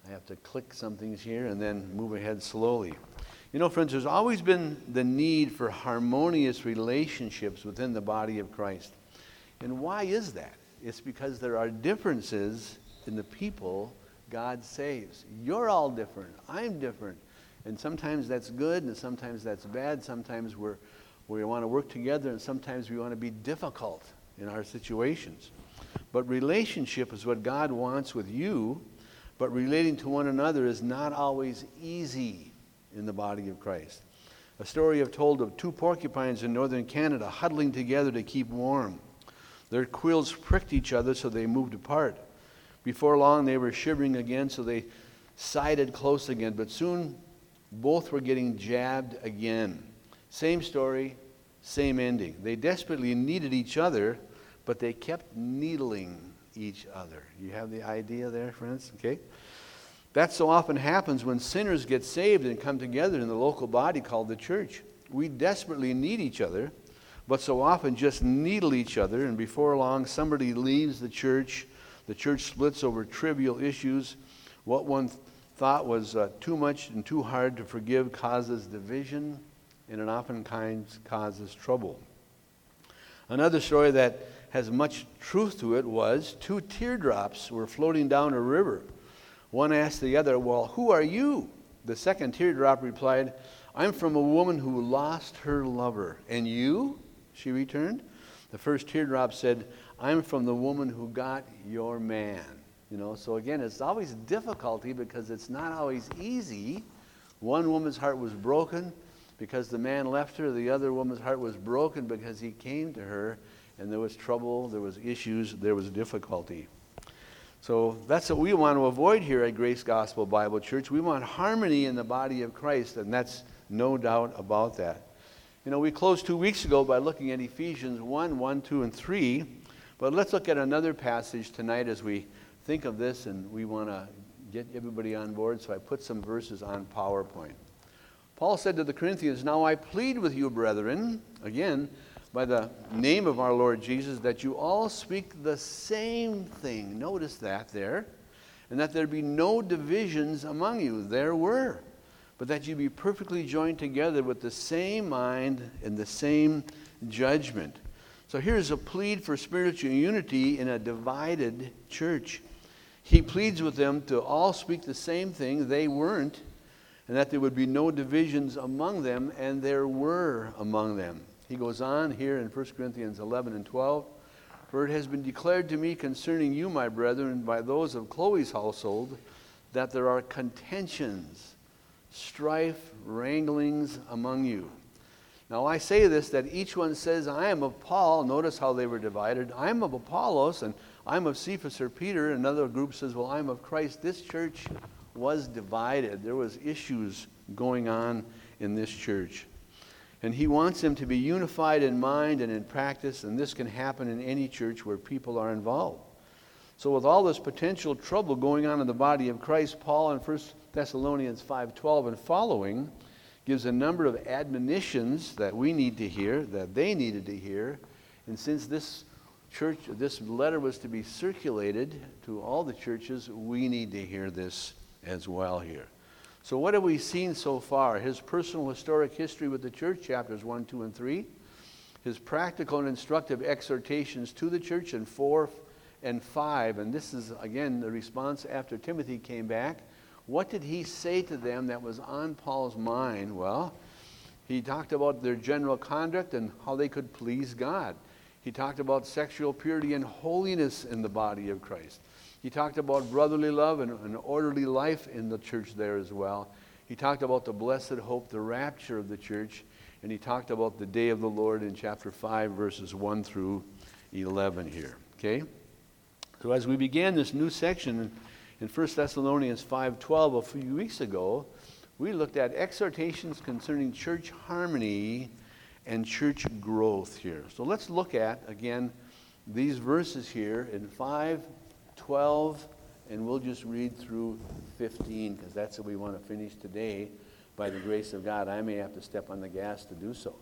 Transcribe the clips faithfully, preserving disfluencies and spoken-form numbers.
I have to click some things here and then move ahead slowly. You know, friends, there's always been the need for harmonious relationships within the body of Christ. And why is that? It's because there are differences in the people God saves. You're all different. I'm different. And sometimes that's good, and sometimes that's bad. Sometimes we're, we want to work together, and sometimes we want to be difficult in our situations. But relationship is what God wants with you, but relating to one another is not always easy in the body of Christ. A story I've told of two porcupines in northern Canada huddling together to keep warm. Their quills pricked each other, so they moved apart. Before long, they were shivering again, so they sided close again. But soon, both were getting jabbed again. Same story, same ending. They desperately needed each other, but they kept needling each other. You have the idea there, friends? Okay? That so often happens when sinners get saved and come together in the local body called the church. We desperately need each other, but so often just needle each other, and before long somebody leaves the church. The church splits over trivial issues. What one th- thought was uh, too much and too hard to forgive causes division, and it oftentimes causes trouble. Another story that has much truth to it was two teardrops were floating down a river. One asked the other, "Well, who are you?" The second teardrop replied, "I'm from a woman who lost her lover." "And you?" she returned. The first teardrop said, "I'm from the woman who got your man." You know, so again, it's always difficulty because it's not always easy. One woman's heart was broken because the man left her. The other woman's heart was broken because he came to her, and there was trouble, there was issues, there was difficulty. So that's what we want to avoid here at Grace Gospel Bible Church. We want harmony in the body of Christ, and that's no doubt about that. You know, we closed two weeks ago by looking at Ephesians one, one, two, and three. But let's look at another passage tonight as we think of this, and we want to get everybody on board. So I put some verses on PowerPoint. Paul said to the Corinthians, "Now I plead with you, brethren," again, by the name of our Lord Jesus, "that you all speak the same thing." Notice that there. "And that there be no divisions among you." There were. "But that you be perfectly joined together with the same mind and the same judgment." So here's a plead for spiritual unity in a divided church. He pleads with them to all speak the same thing. They weren't. And that there would be no divisions among them, and there were among them. He goes on here in First Corinthians eleven and twelve. "For it has been declared to me concerning you, my brethren, by those of Chloe's household, that there are contentions, strife, wranglings among you." Now I say this, that each one says, "I am of Paul." Notice how they were divided. "I am of Apollos," and "I'm of Cephas or Peter." Another group says, "Well, I'm of Christ." This church was divided. There was issues going on in this church. And he wants them to be unified in mind and in practice, and this can happen in any church where people are involved. So with all this potential trouble going on in the body of Christ, Paul in First Thessalonians five twelve and following gives a number of admonitions that we need to hear, that they needed to hear. And since this church, this letter was to be circulated to all the churches, we need to hear this as well here. So what have we seen so far? His personal historic history with the church, chapters one, two, and three. His practical and instructive exhortations to the church in four and five. And this is, again, the response after Timothy came back. What did he say to them that was on Paul's mind? Well, he talked about their general conduct and how they could please God. He talked about sexual purity and holiness in the body of Christ. He talked about brotherly love and an orderly life in the church there as well. He talked about the blessed hope, the rapture of the church, and he talked about the day of the Lord in chapter five, verses one through eleven here. Okay? So as we began this new section in First Thessalonians five twelve a few weeks ago, we looked at exhortations concerning church harmony and church growth here. So let's look at, again, these verses here in five twelve, and we'll just read through fifteen, because that's what we want to finish today. By the grace of God, I may have to step on the gas to do so.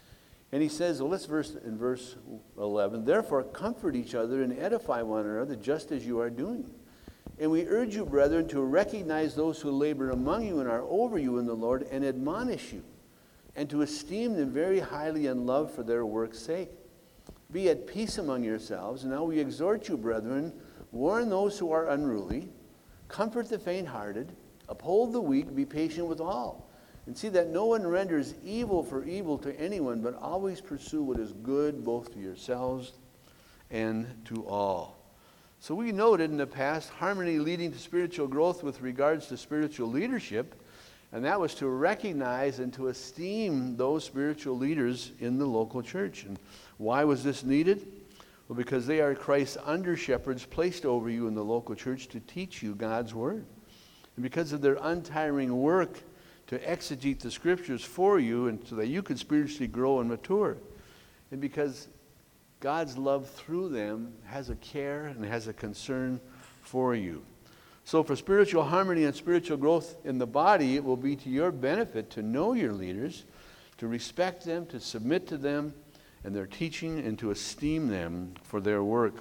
And he says, well, let's verse in verse eleven, "Therefore comfort each other and edify one another, just as you are doing. And we urge you, brethren, to recognize those who labor among you and are over you in the Lord and admonish you, and to esteem them very highly in love for their work's sake. Be at peace among yourselves. And now we exhort you, brethren, warn those who are unruly, comfort the faint-hearted, uphold the weak, be patient with all. And see that no one renders evil for evil to anyone, but always pursue what is good both to yourselves and to all. So we noted in the past harmony leading to spiritual growth with regards to spiritual leadership, and that was to recognize and to esteem those spiritual leaders in the local church. And why was this needed? Well, because they are Christ's under-shepherds placed over you in the local church to teach you God's word. And because of their untiring work to exegete the scriptures for you and so that you could spiritually grow and mature. And because God's love through them has a care and has a concern for you. So for spiritual harmony and spiritual growth in the body, it will be to your benefit to know your leaders, to respect them, to submit to them and their teaching, and to esteem them for their work.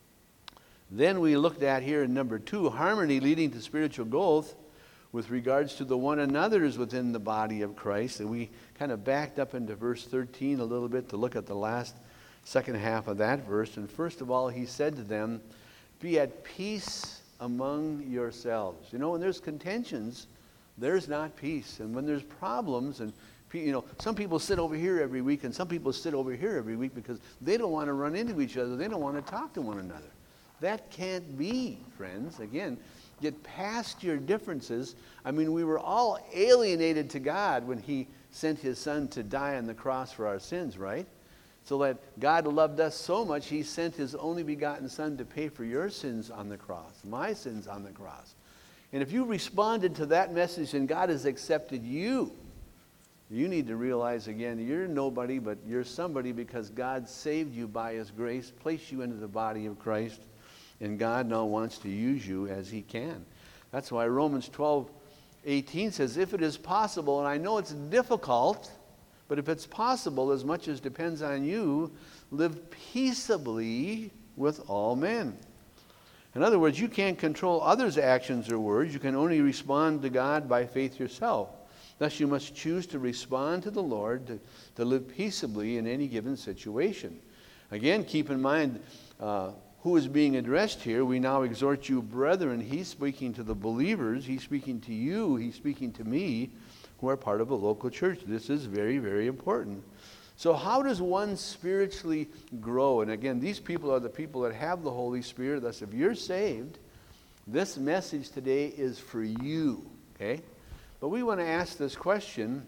Then we looked at here in number two, harmony leading to spiritual growth with regards to the one another's within the body of Christ. And we kind of backed up into verse thirteen a little bit to look at the last second half of that verse. And first of all, he said to them, be at peace among yourselves. You know, when there's contentions, there's not peace. And when there's problems, and you know, some people sit over here every week and some people sit over here every week because they don't want to run into each other. They don't want to talk to one another. That can't be, friends. Again, get past your differences. I mean, we were all alienated to God when he sent his son to die on the cross for our sins, right? So that God loved us so much, he sent his only begotten son to pay for your sins on the cross, my sins on the cross. And if you responded to that message and God has accepted you, you need to realize again, you're nobody, but you're somebody because God saved you by his grace, placed you into the body of Christ, and God now wants to use you as he can. That's why Romans twelve eighteen says, if it is possible, and I know it's difficult, but if it's possible, as much as depends on you, live peaceably with all men. In other words, you can't control others' actions or words. You can only respond to God by faith yourself. Thus, you must choose to respond to the Lord, to, to live peaceably in any given situation. Again, keep in mind uh, who is being addressed here. We now exhort you, brethren. He's speaking to the believers. He's speaking to you. He's speaking to me, who are part of a local church. This is very, very important. So how does one spiritually grow? And again, these people are the people that have the Holy Spirit. Thus, if you're saved, this message today is for you, okay? But we want to ask this question,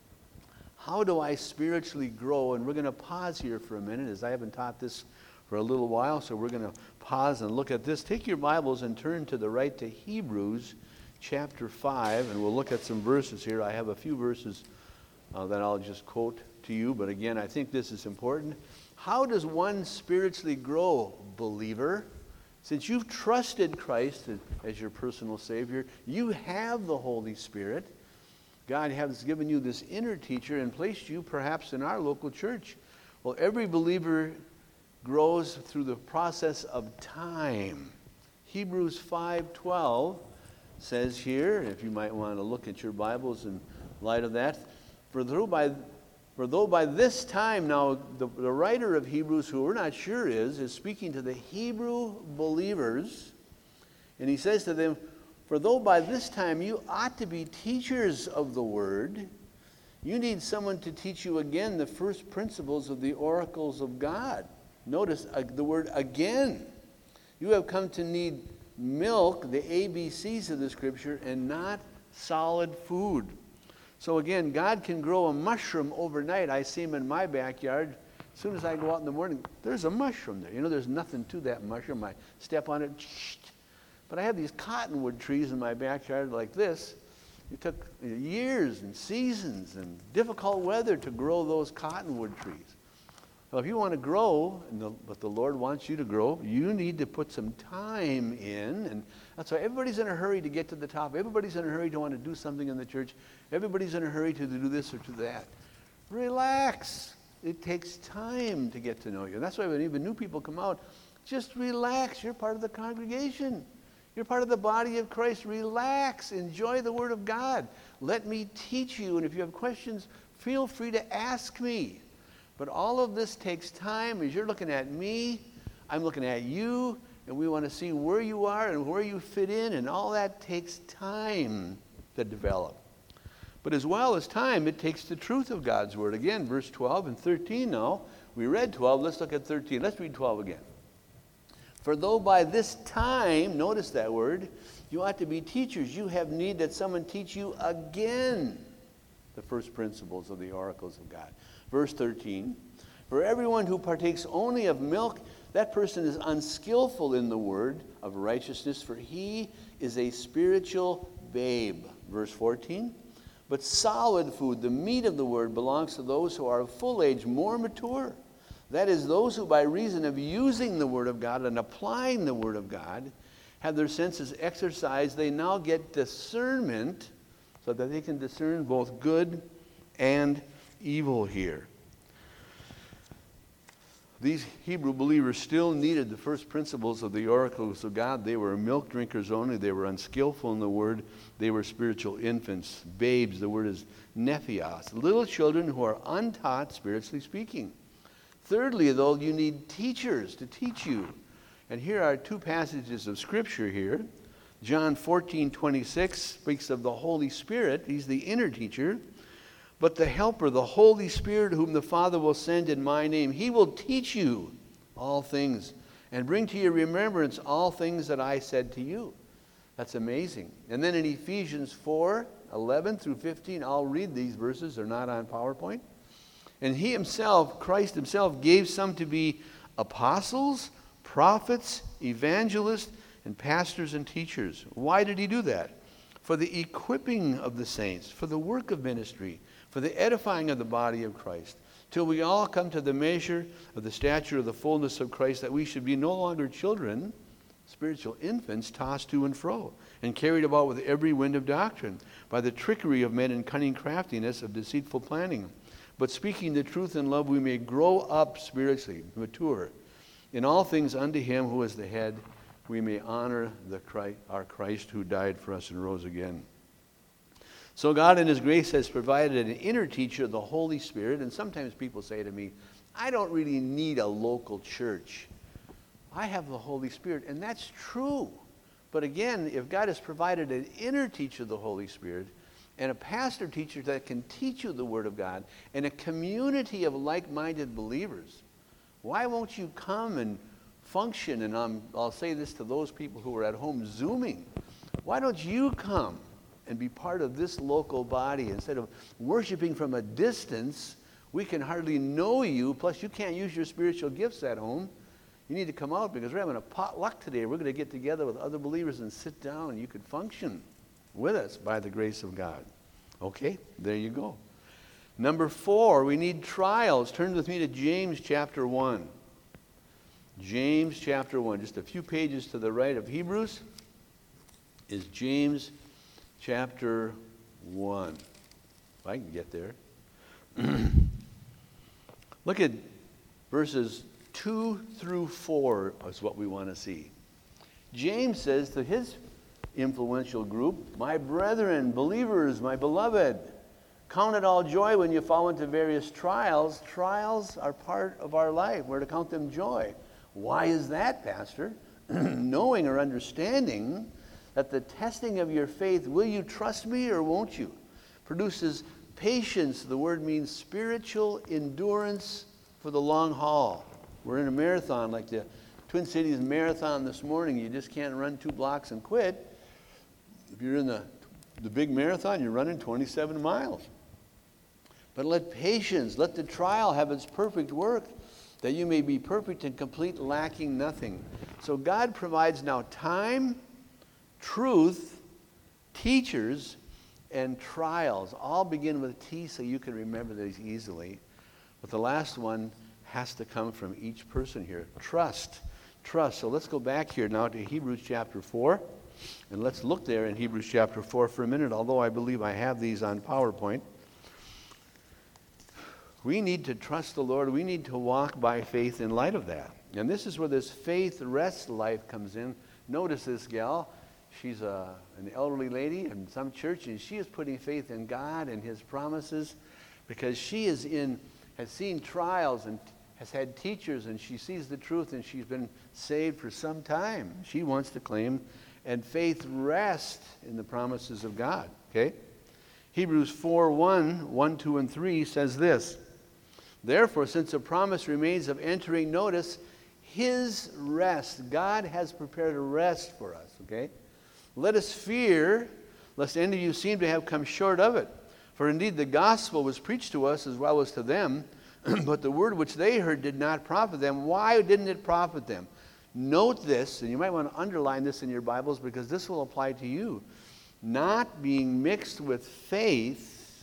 how do I spiritually grow? And we're going to pause here for a minute, as I haven't taught this for a little while, so we're going to pause and look at this. Take your Bibles and turn to the right to Hebrews chapter five, and we'll look at some verses here. I have a few verses uh, that I'll just quote to you, but again, I think this is important. How does one spiritually grow, believer? Since you've trusted Christ as your personal Savior, you have the Holy Spirit. God has given you this inner teacher and placed you perhaps in our local church. Well, every believer grows through the process of time. Hebrews five twelve says here, if you might want to look at your Bibles in light of that, for though by, for though by this time, now the, the writer of Hebrews, who we're not sure is, is speaking to the Hebrew believers, and he says to them, for though by this time you ought to be teachers of the word, you need someone to teach you again the first principles of the oracles of God. Notice uh, the word again. You have come to need milk, the A B Cs of the scripture, and not solid food. So again, God can grow a mushroom overnight. I see them in my backyard. As soon as I go out in the morning, there's a mushroom there. You know, there's nothing to that mushroom. I step on it, but I have these cottonwood trees in my backyard like this. It took years and seasons and difficult weather to grow those cottonwood trees. Well, if you want to grow, and the, but the Lord wants you to grow, you need to put some time in. And that's why everybody's in a hurry to get to the top. Everybody's in a hurry to want to do something in the church. Everybody's in a hurry to do this or to that. Relax. It takes time to get to know you. And that's why when even new people come out, just relax. You're part of the congregation. You're part of the body of Christ. Relax. Enjoy the Word of God. Let me teach you. And if you have questions, feel free to ask me. But all of this takes time. As you're looking at me, I'm looking at you, and we want to see where you are and where you fit in, and all that takes time to develop. But as well as time, it takes the truth of God's Word. Again, verse twelve and thirteen now. We read twelve. Let's look at thirteen. Let's read twelve again. For though by this time, notice that word, you ought to be teachers, you have need that someone teach you again the first principles of the oracles of God. Verse thirteen, for everyone who partakes only of milk, that person is unskillful in the word of righteousness, for he is a spiritual babe. Verse fourteen, but solid food, the meat of the word, belongs to those who are of full age, more mature. That is, those who by reason of using the Word of God and applying the Word of God have their senses exercised. They now get discernment so that they can discern both good and evil here. These Hebrew believers still needed the first principles of the oracles of God. They were milk drinkers only. They were unskillful in the Word. They were spiritual infants, babes. The word is nephios, little children who are untaught, spiritually speaking. Thirdly, though, you need teachers to teach you. And here are two passages of Scripture here. John fourteen twenty-six speaks of the Holy Spirit. He's the inner teacher. But the Helper, the Holy Spirit, whom the Father will send in my name, he will teach you all things and bring to your remembrance all things that I said to you. That's amazing. And then in Ephesians four eleven through fifteen, I'll read these verses. They're not on PowerPoint. And he himself, Christ himself, gave some to be apostles, prophets, evangelists, and pastors and teachers. Why did he do that? For the equipping of the saints, for the work of ministry, for the edifying of the body of Christ, till we all come to the measure of the stature of the fullness of Christ, that we should be no longer children, spiritual infants, tossed to and fro, and carried about with every wind of doctrine, by the trickery of men and cunning craftiness of deceitful planning. But speaking the truth in love, we may grow up spiritually, mature. In all things unto him who is the head, we may honor the Christ, our Christ who died for us and rose again. So God in his grace has provided an inner teacher, the Holy Spirit. And sometimes people say to me, I don't really need a local church. I have the Holy Spirit. And that's true. But again, if God has provided an inner teacher, the Holy Spirit, and a pastor teacher that can teach you the Word of God, and a community of like-minded believers, why won't you come and function? And I'm, I'll say this to those people who are at home Zooming. Why don't you come and be part of this local body? Instead of worshiping from a distance, we can hardly know you, plus you can't use your spiritual gifts at home. You need to come out, because we're having a potluck today. We're going to get together with other believers and sit down, and you could function with us by the grace of God. Okay, there you go. Number four, we need trials. Turn with me to James chapter one. James chapter one, just a few pages to the right of Hebrews, is James chapter one. If I can get there. Look at verses two through four is what we want to see. James says to his influential group, my brethren, believers, my beloved, count it all joy when you fall into various trials. Trials are part of our life. We're to count them joy. Why is that, Pastor? Knowing or understanding that the testing of your faith, will you trust me or won't you, produces patience. The word means spiritual endurance for the long haul. We're in a marathon like the Twin Cities Marathon this morning. You just can't run two blocks and quit. If you're in the, the big marathon, you're running twenty-seven miles. But let patience, let the trial have its perfect work, that you may be perfect and complete, lacking nothing. So God provides now time, truth, teachers, and trials. All begin with T so you can remember these easily. But the last one has to come from each person here. Trust. Trust. So let's go back here now to Hebrews chapter four. And let's look there in Hebrews chapter four for a minute, although I believe I have these on PowerPoint. We need to trust the Lord. We need to walk by faith in light of that. And this is where this faith rest life comes in. Notice this, gal. She's a, an elderly lady in some church, and she is putting faith in God and His promises because she is in, has seen trials and has had teachers, and she sees the truth, and she's been saved for some time. She wants to claim, and faith rests in the promises of God. Okay? Hebrews four one, one, two, and three says this: Therefore, since a promise remains of entering, notice, His rest. God has prepared a rest for us, okay? Let us fear, lest any of you seem to have come short of it. For indeed the gospel was preached to us as well as to them, but the word which they heard did not profit them. Why didn't it profit them? Note this, and you might want to underline this in your Bibles because this will apply to you. Not being mixed with faith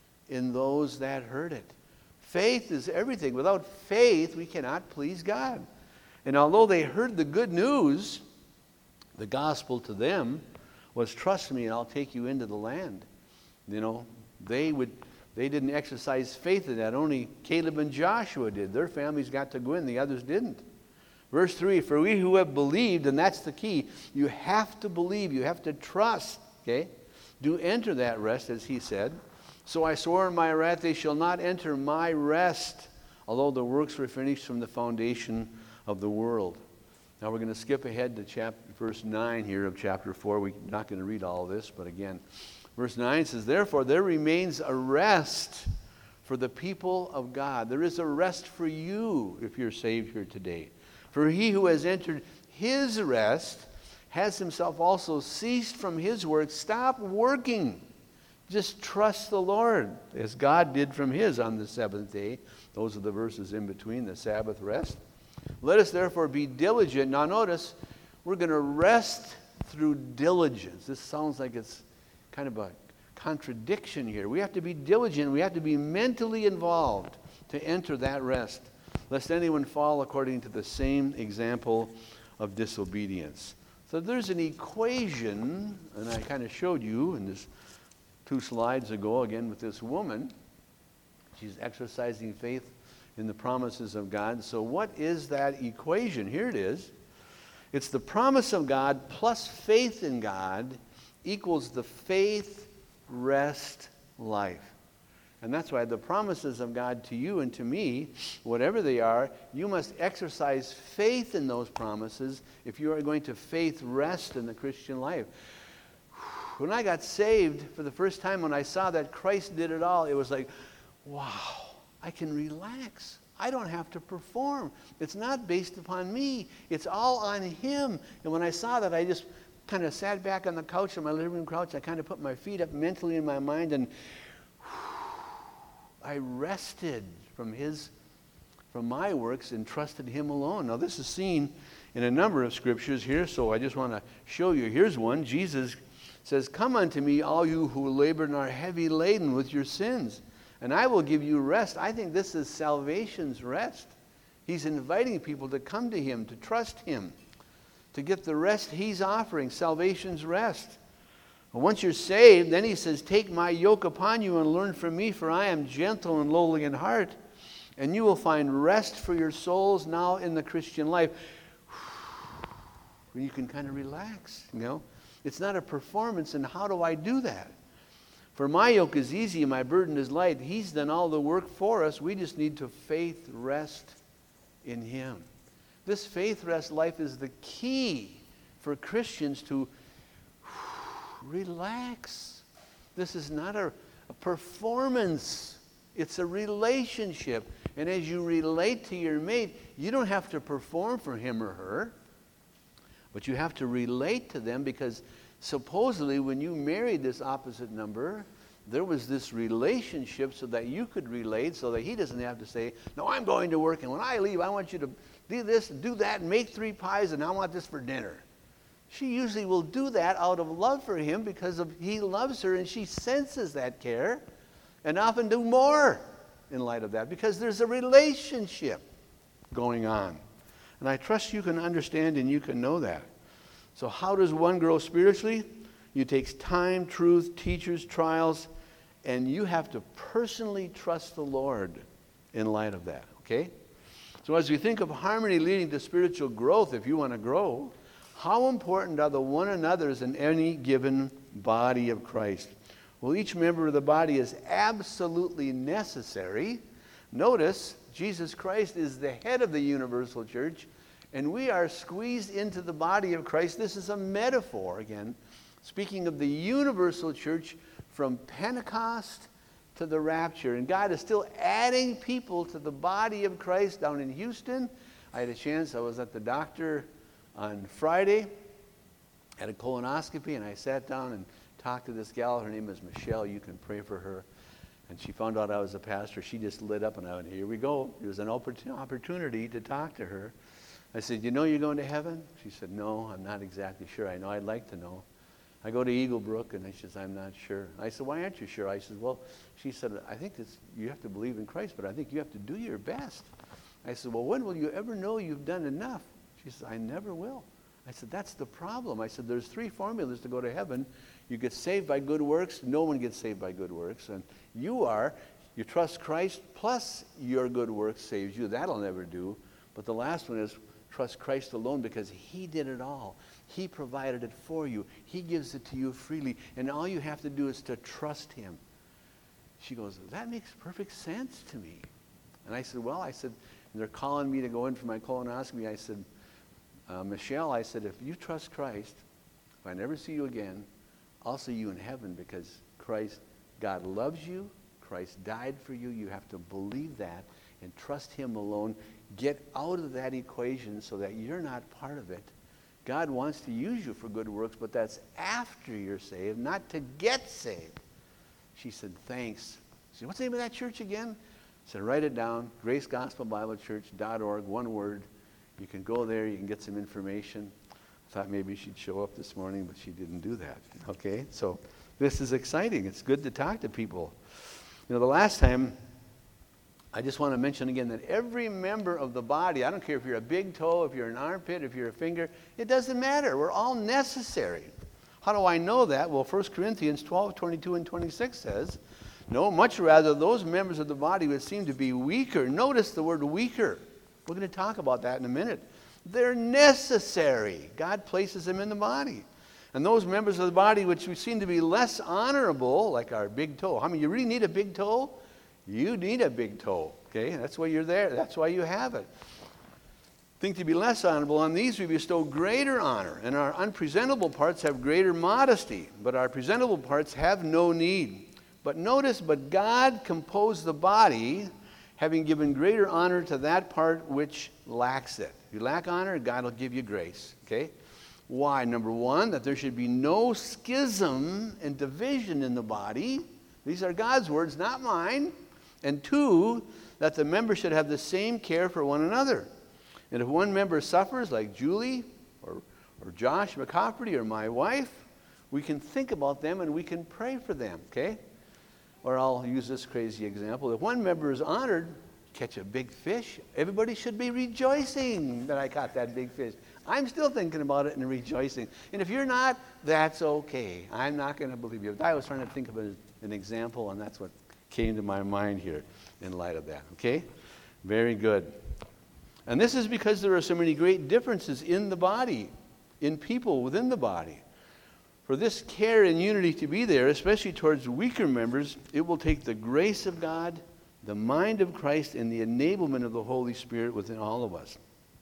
in those that heard it. Faith is everything. Without faith, we cannot please God. And although they heard the good news, the gospel to them was, trust me and I'll take you into the land. You know, they would they didn't exercise faith in that. Only Caleb and Joshua did. Their families got to go in, the others didn't. Verse three, for we who have believed, and that's the key, you have to believe, you have to trust, okay? Do enter that rest, as he said. So I swore in my wrath, they shall not enter my rest, although the works were finished from the foundation of the world. Now we're going to skip ahead to chapter, verse nine here of chapter four. We're not going to read all of this, but again, verse nine says, therefore there remains a rest for the people of God. There is a rest for you if you're saved here today. For he who has entered his rest has himself also ceased from his work. Stop working. Just trust the Lord, as God did from his on the seventh day. Those are the verses in between, the Sabbath rest. Let us therefore be diligent. Now notice, we're going to rest through diligence. This sounds like it's kind of a contradiction here. We have to be diligent. We have to be mentally involved to enter that rest, lest anyone fall according to the same example of disobedience. So there's an equation, and I kind of showed you in this two slides ago, again with this woman. She's exercising faith in the promises of God. So what is that equation? Here it is. It's the promise of God plus faith in God equals the faith rest life. And that's why the promises of God to you and to me, whatever they are, you must exercise faith in those promises if you are going to faith rest in the Christian life. When I got saved for the first time, when I saw that Christ did it all, it was like, wow, I can relax. I don't have to perform. It's not based upon me. It's all on Him. And when I saw that, I just kind of sat back on the couch, on my living room couch. I kind of put my feet up mentally in my mind, and I rested from His, from my works, and trusted Him alone. Now, this is seen in a number of scriptures here, so I just want to show you. Here's one. Jesus says, come unto me, all you who labor and are heavy laden with your sins, and I will give you rest. I think this is salvation's rest. He's inviting people to come to Him, to trust Him, to get the rest He's offering, salvation's rest. And once you're saved, then He says, take my yoke upon you and learn from me, for I am gentle and lowly in heart, and you will find rest for your souls now in the Christian life. You can kind of relax, you know. It's not a performance, and how do I do that? For my yoke is easy and my burden is light. He's done all the work for us. We just need to faith rest in Him. This faith rest life is the key for Christians to relax. This is not a, a performance. It's a relationship. And as you relate to your mate, you don't have to perform for him or her, but you have to relate to them, because supposedly when you married this opposite number, there was this relationship so that you could relate, so that he doesn't have to say, no, I'm going to work, and when I leave, I want you to do this and do that and make three pies, and I want this for dinner. She usually will do that out of love for him, because of he loves her, and she senses that care, and often do more in light of that, because there's a relationship going on. And I trust you can understand and you can know that. So how does one grow spiritually? It takes time, truth, teachers, trials, and you have to personally trust the Lord in light of that, okay? So as we think of harmony leading to spiritual growth, if you want to grow, How important are the one another's in any given body of Christ? Well, each member of the body is absolutely necessary. Notice, Jesus Christ is the head of the universal church, and we are squeezed into the body of Christ. This is a metaphor, again, speaking of the universal church from Pentecost to the rapture. And God is still adding people to the body of Christ down in Houston. I had a chance, I was at the doctor on Friday, had a colonoscopy, and I sat down and talked to this gal. Her name is Michelle. You can pray for her. And she found out I was a pastor. She just lit up, and I went, here we go. It was an opportunity to talk to her. I said, you know you're going to heaven? She said, no, I'm not exactly sure. I know I'd like to know. I go to Eagle Brook, and she says, I'm not sure. I said, why aren't you sure? I said, well, she said, I think it's, you have to believe in Christ, but I think you have to do your best. I said, well, when will you ever know you've done enough? She said, I never will. I said, that's the problem. I said, there's three formulas to go to heaven. You get saved by good works. No one gets saved by good works. And you are, you trust Christ, plus your good works saves you. That'll never do. But the last one is trust Christ alone, because he did it all. He provided it for you. He gives it to you freely. And all you have to do is to trust him. She goes, that makes perfect sense to me. And I said, well, I said, they're calling me to go in for my colonoscopy. I said, uh, Michelle, I said, if you trust Christ, if I never see you again, I'll see you in heaven, because Christ, God loves you. Christ died for you. You have to believe that and trust him alone. Get out of that equation so that you're not part of it. God wants to use you for good works, but that's after you're saved, not to get saved. She said, thanks. She said, what's the name of that church again? I said, write it down, grace gospel bible church dot org, one word. You can go there, you can get some information. I thought maybe she'd show up this morning, but she didn't do that. Okay, so this is exciting. It's good to talk to people. You know, the last time, I just want to mention again that every member of the body, I don't care if you're a big toe, if you're an armpit, if you're a finger, it doesn't matter. We're all necessary. How do I know that? Well, First Corinthians twelve, twenty-two, and twenty-six says, no, much rather those members of the body would seem to be weaker. Notice the word weaker. We're going to talk about that in a minute. They're necessary. God places them in the body. And those members of the body which would seem to be less honorable, like our big toe. I mean, you really need a big toe? You need a big toe, okay? That's why you're there. That's why you have it. Think to be less honorable, on these we bestow greater honor, and our unpresentable parts have greater modesty, but our presentable parts have no need. But notice, but God composed the body, having given greater honor to that part which lacks it. If you lack honor, God will give you grace, okay? Why? Number one, that there should be no schism and division in the body. These are God's words, not mine. And two, that the members should have the same care for one another. And if one member suffers, like Julie or, or Josh McCofferty or my wife, we can think about them and we can pray for them, okay? Or I'll use this crazy example. If one member is honored, catch a big fish, everybody should be rejoicing that I caught that big fish. I'm still thinking about it and rejoicing. And if you're not, that's okay. I'm not going to believe you. I was trying to think of an example, and that's what came to my mind here in light of that, okay? Very good. And this is because there are so many great differences in the body, in people within the body. For this care and unity to be there, especially towards weaker members, it will take the grace of God, the mind of Christ, and the enablement of the Holy Spirit within all of us.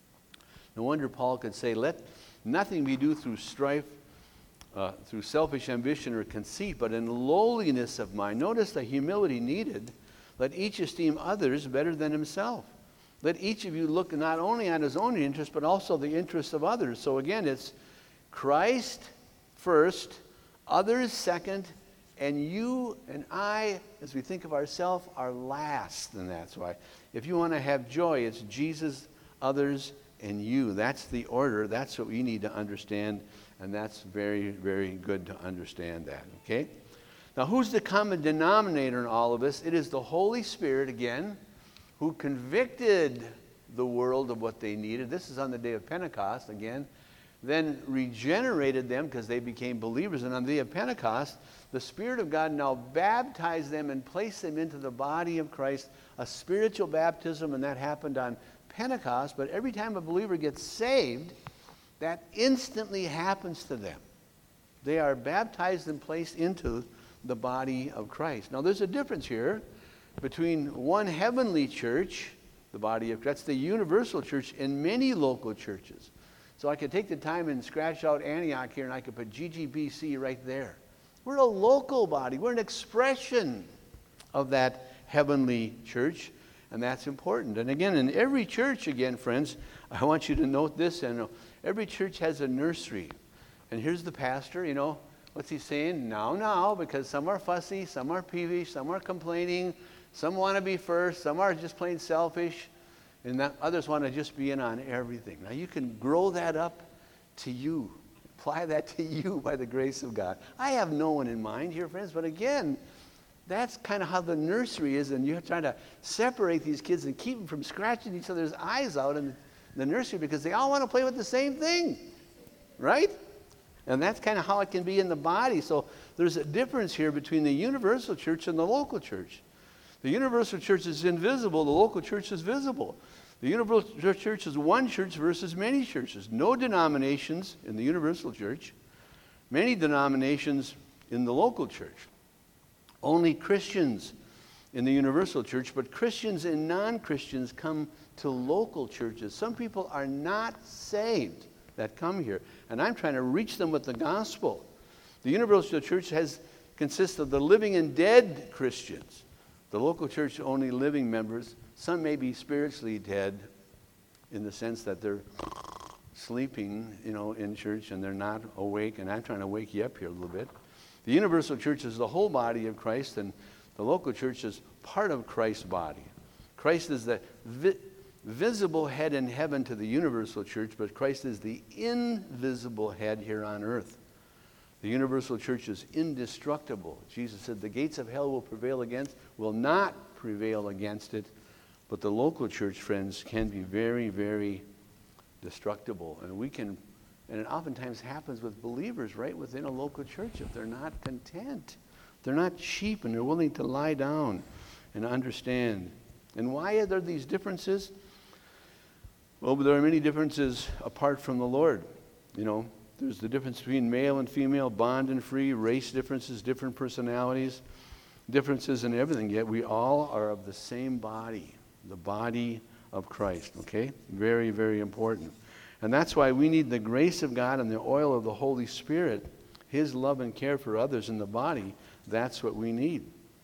No wonder Paul could say, let nothing be done through strife, uh, through selfish ambition or conceit, but in lowliness of mind. Notice the humility needed. Let each esteem others better than himself. Let each of you look not only on his own interest, but also the interests of others. So again, it's Christ first, others second, and you and I, as we think of ourselves, are last. And that's why. If you want to have joy, it's Jesus, others, and you. That's the order. That's what we need to understand, and that's very, very good to understand that, okay? Now, who's the common denominator in all of this? It is the Holy Spirit, again, who convicted the world of what they needed. This is on the day of Pentecost, again. Then regenerated them because they became believers. And on the day of Pentecost, the Spirit of God now baptized them and placed them into the body of Christ, a spiritual baptism, and that happened on Pentecost. But every time a believer gets saved, that instantly happens to them. They are baptized and placed into the body of Christ. Now, there's a difference here between one heavenly church, the body of Christ, that's the universal church, and many local churches. So I could take the time and scratch out Antioch here, and I could put G G B C right there. We're a local body. We're an expression of that heavenly church, and that's important. And again, in every church, again, friends, I want you to note this, and every church has a nursery. And here's the pastor, you know, what's he saying? Now, now, because some are fussy, some are peevish, some are complaining, some want to be first, some are just plain selfish, and that others want to just be in on everything. Now, you can grow that up to you. Apply that to you by the grace of God. I have no one in mind here, friends, but again, that's kind of how the nursery is, and you're trying to separate these kids and keep them from scratching each other's eyes out in the nursery because they all want to play with the same thing, right? And that's kind of how it can be in the body. So there's a difference here between the universal church and the local church. The universal church is invisible. The local church is visible. The universal church is one church versus many churches. No denominations in the universal church. Many denominations in the local church. Only Christians in the universal church, but Christians and non-Christians come to local churches. Some people are not saved that come here, and I'm trying to reach them with the gospel. The universal church has consists of the living and dead Christians. The local church only living members. Some may be spiritually dead in the sense that they're sleeping, you know, in church and they're not awake, and I'm trying to wake you up here a little bit. The universal church is the whole body of Christ, and the local church is part of Christ's body. Christ is the vi- visible head in heaven to the universal church, but Christ is the invisible head here on earth. The universal church is indestructible. Jesus said the gates of hell will prevail against, will not prevail against it, but the local church, friends, can be very, very destructible. And we can, and it oftentimes happens with believers right within a local church if they're not content. They're not cheap and they're willing to lie down and understand. And why are there these differences? Well, there are many differences apart from the Lord. You know, there's the difference between male and female, bond and free, race differences, different personalities, differences in everything. Yet we all are of the same body, the body of Christ, okay? Very, very important. And that's why we need the grace of God and the oil of the Holy Spirit, His love and care for others in the body. That's what we need.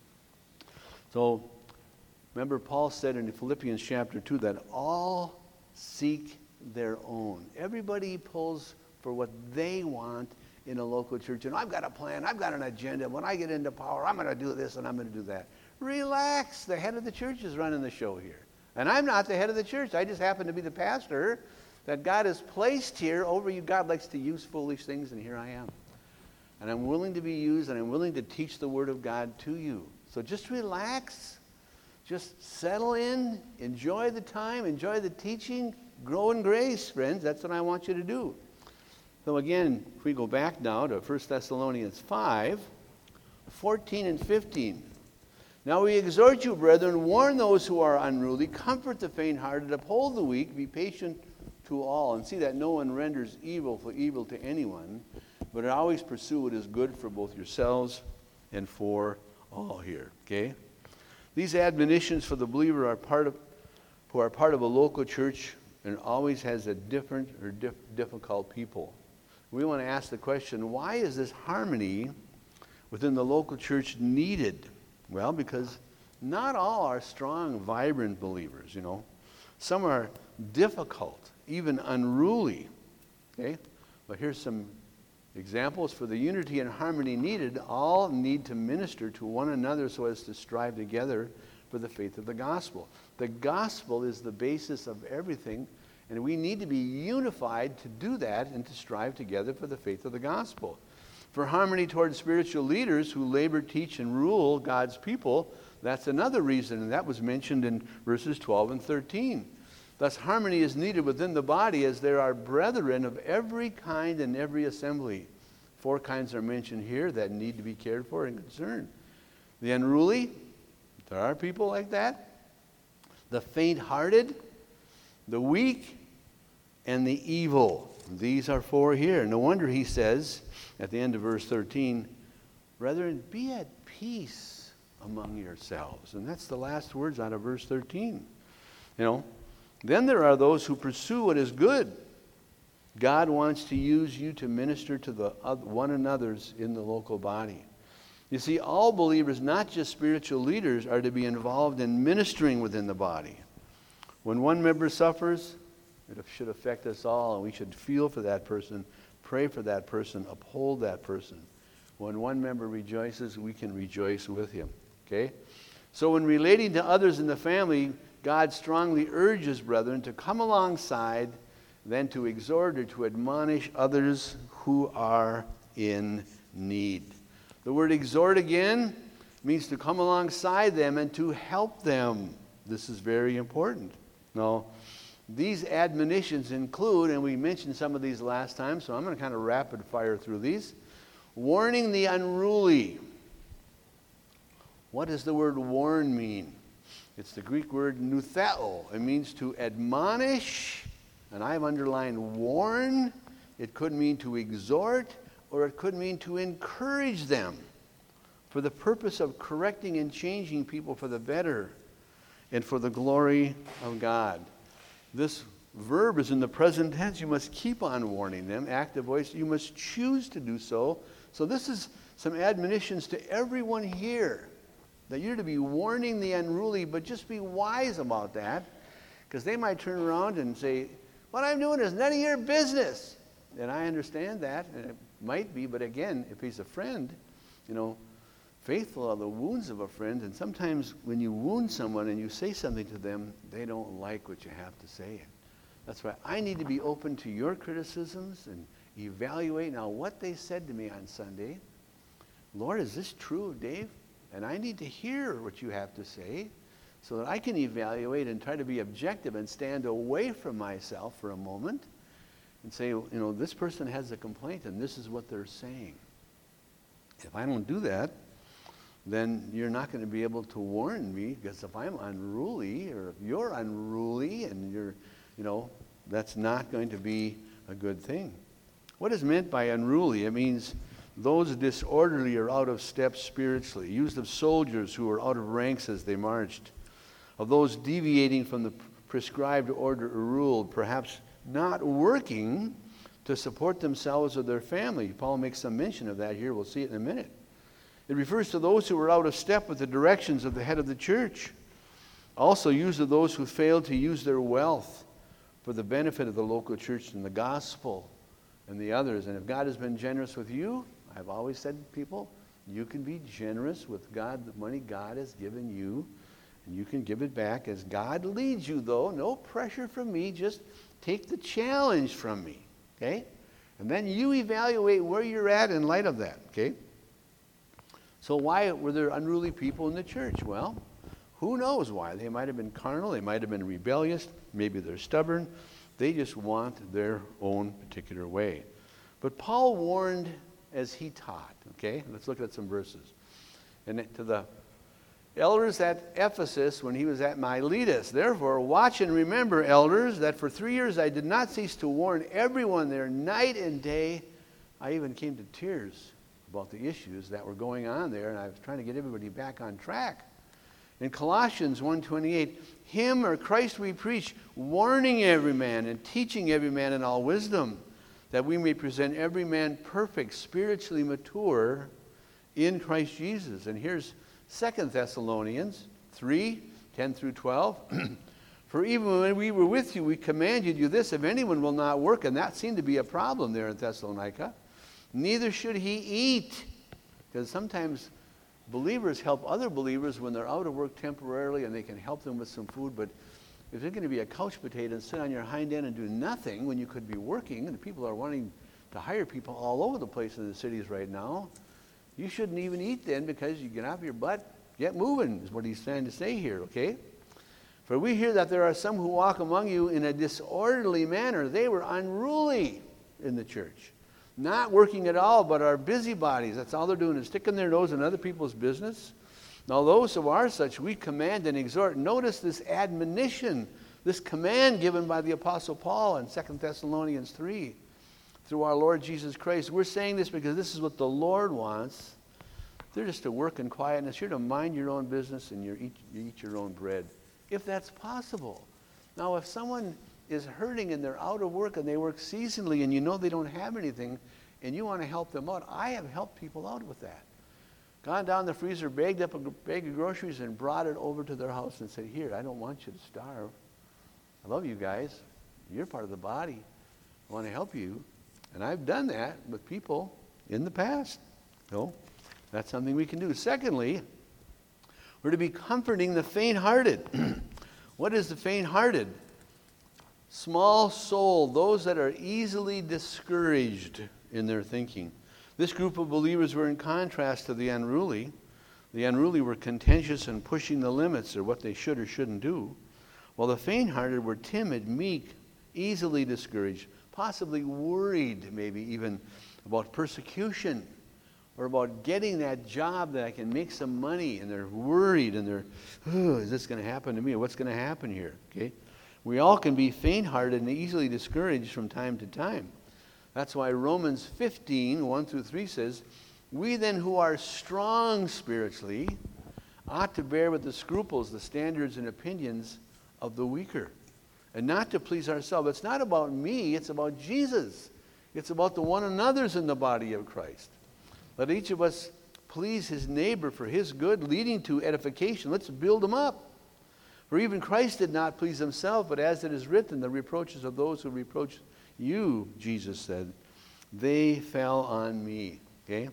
So, remember Paul said in Philippians chapter two that all seek their own. Everybody pulls for what they want in a local church. And I've got a plan, I've got an agenda. When I get into power, I'm going to do this and I'm going to do that. Relax. The head of the church is running the show here. And I'm not the head of the church. I just happen to be the pastor that God has placed here over you. God likes to use foolish things, and here I am. And I'm willing to be used, and I'm willing to teach the Word of God to you. So just relax. Just settle in. Enjoy the time. Enjoy the teaching. Grow in grace, friends. That's what I want you to do. So again, if we go back now to First Thessalonians five, fourteen and fifteen. Now we exhort you, brethren, warn those who are unruly, comfort the faint-hearted, uphold the weak, be patient to all, and see that no one renders evil for evil to anyone, but always pursue what is good for both yourselves and for all here. Okay? These admonitions for the believer are part of, who are part of a local church and always has a different or dif- difficult people. We want to ask the question, why is this harmony within the local church needed? Well, because not all are strong, vibrant believers, you know. Some are difficult, even unruly. Okay? But here's some examples. For the unity and harmony needed, all need to minister to one another so as to strive together for the faith of the gospel. The gospel is the basis of everything, and we need to be unified to do that and to strive together for the faith of the gospel. For harmony toward spiritual leaders who labor, teach, and rule God's people, that's another reason, and that was mentioned in verses twelve and thirteen. Thus, harmony is needed within the body as there are brethren of every kind in every assembly. Four kinds are mentioned here that need to be cared for and concerned. The unruly, there are people like that. The faint-hearted, the weak, and the evil. these are four here. No wonder he says at the end of verse thirteen, brethren, be at peace among yourselves. And that's the last words out of verse thirteen. You know, then there are those who pursue what is good. God wants to use you to minister to the one another's in the local body. You see, all believers, not just spiritual leaders, are to be involved in ministering within the body. When one member suffers, it should affect us all, and we should feel for that person, pray for that person, uphold that person. When one member rejoices, we can rejoice with him. Okay? So when relating to others in the family, God strongly urges brethren to come alongside, then to exhort or to admonish others who are in need. The word exhort again means to come alongside them and to help them. This is very important. Now, these admonitions include, and we mentioned some of these last time, so I'm going to kind of rapid fire through these. Warning the unruly. What does the word warn mean? It's the Greek word nutheo. It means to admonish, and I've underlined warn. It could mean to exhort, or it could mean to encourage them for the purpose of correcting and changing people for the better and for the glory of God. This verb is in the present tense. You must keep on warning them. Active voice, you must choose to do so. So this is some admonitions to everyone here, that you're to be warning the unruly, but just be wise about that, because they might turn around and say, what I'm doing is none of your business. And I understand that, and it might be, but again, if he's a friend, you know, faithful are the wounds of a friend, and sometimes when you wound someone and you say something to them, they don't like what you have to say. That's why I need to be open to your criticisms and evaluate now what they said to me on Sunday. Lord, is this true, Dave? And I need to hear what you have to say so that I can evaluate and try to be objective and stand away from myself for a moment and say, you know, this person has a complaint and this is what they're saying. If I don't do that, then you're not going to be able to warn me, because if I'm unruly or if you're unruly and you're, you know, that's not going to be a good thing. What is meant by unruly? It means those disorderly or out of step spiritually, used of soldiers who were out of ranks as they marched, of those deviating from the prescribed order or rule, perhaps not working to support themselves or their family. Paul makes some mention of that here. We'll see it in a minute. It refers to those who were out of step with the directions of the head of the church. Also used of those who failed to use their wealth for the benefit of the local church and the gospel and the others. And if God has been generous with you, I've always said to people, you can be generous with God, the money God has given you, and you can give it back as God leads you, though. No pressure from me. Just take the challenge from me, okay? And then you evaluate where you're at in light of that, okay? So why were there unruly people in the church? Well, who knows why? They might have been carnal. They might have been rebellious. Maybe they're stubborn. They just want their own particular way. But Paul warned as he taught, okay? Let's look at some verses. And to the elders at Ephesus when he was at Miletus, therefore, watch and remember, elders, that for three years I did not cease to warn everyone there night and day. I even came to tears about the issues that were going on there, and I was trying to get everybody back on track. In Colossians one twenty-eight, him or Christ we preach, warning every man and teaching every man in all wisdom, that we may present every man perfect, spiritually mature in Christ Jesus. And here's Second Thessalonians three, ten through twelve. For even when we were with you, we commanded you this, if anyone will not work, and that seemed to be a problem there in Thessalonica, neither should he eat. Because sometimes believers help other believers when they're out of work temporarily and they can help them with some food. But if you're going to be a couch potato and sit on your hind end and do nothing when you could be working, and people are wanting to hire people all over the place in the cities right now, you shouldn't even eat then, because you get off your butt, get moving, is what he's trying to say here, okay? For we hear that there are some who walk among you in a disorderly manner. They were unruly in the church. Not working at all, but are busybodies. That's all they're doing, is sticking their nose in other people's business. Now those who are such, we command and exhort. Notice this admonition, this command given by the Apostle Paul in Second Thessalonians three. through our Lord Jesus Christ. We're saying this because this is what the Lord wants. They're just to work in quietness. You're to mind your own business and you eat, you eat your own bread, if that's possible. Now, if someone is hurting and they're out of work and they work seasonally and you know they don't have anything and you want to help them out, I have helped people out with that. Gone down the freezer, bagged up a bag of groceries and brought it over to their house and said, here, I don't want you to starve. I love you guys. You're part of the body. I want to help you. And I've done that with people in the past. So that's something we can do. Secondly, we're to be comforting the faint-hearted. What is the faint-hearted? Small soul, those that are easily discouraged in their thinking. This group of believers were in contrast to the unruly. The unruly were contentious and pushing the limits of what they should or shouldn't do, while the faint-hearted were timid, meek, easily discouraged, possibly worried maybe even about persecution or about getting that job that I can make some money, and they're worried and they're, oh, is this going to happen to me? What's going to happen here? Okay, we all can be faint-hearted and easily discouraged from time to time. That's why Romans fifteen, one through three says, we then who are strong spiritually ought to bear with the scruples, the standards and opinions of the weaker, and not to please ourselves. It's not about me, it's about Jesus. It's about the one another's in the body of Christ. Let each of us please his neighbor for his good, leading to edification. Let's build him up. For even Christ did not please himself, but as it is written, the reproaches of those who reproach you, Jesus said, they fell on me. Okay?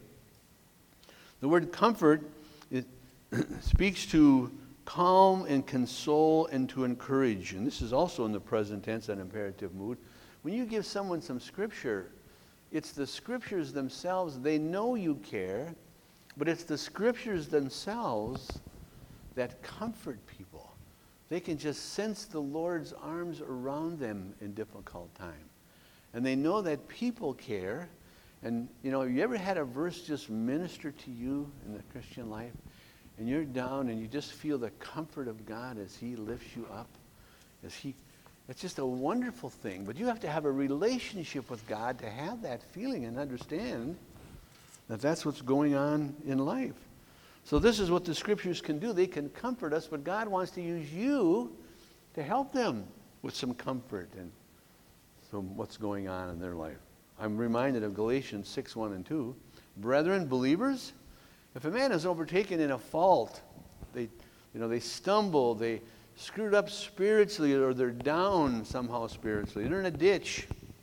The word comfort, it speaks to calm and console and to encourage. And this is also in the present tense and imperative mood. When you give someone some scripture, it's the scriptures themselves. They know you care, but it's the scriptures themselves that comfort people. They can just sense the Lord's arms around them in difficult time. And they know that people care. And, you know, have you ever had a verse just minister to you in the Christian life? And you're down and you just feel the comfort of God as he lifts you up. As he, it's just a wonderful thing. But you have to have a relationship with God to have that feeling and understand that that's what's going on in life. So this is what the scriptures can do. They can comfort us, but God wants to use you to help them with some comfort and some what's going on in their life. I'm reminded of Galatians six, one and two. Brethren, believers, if a man is overtaken in a fault, they, you know, they stumble, they screwed up spiritually, or they're down somehow spiritually, they're in a ditch.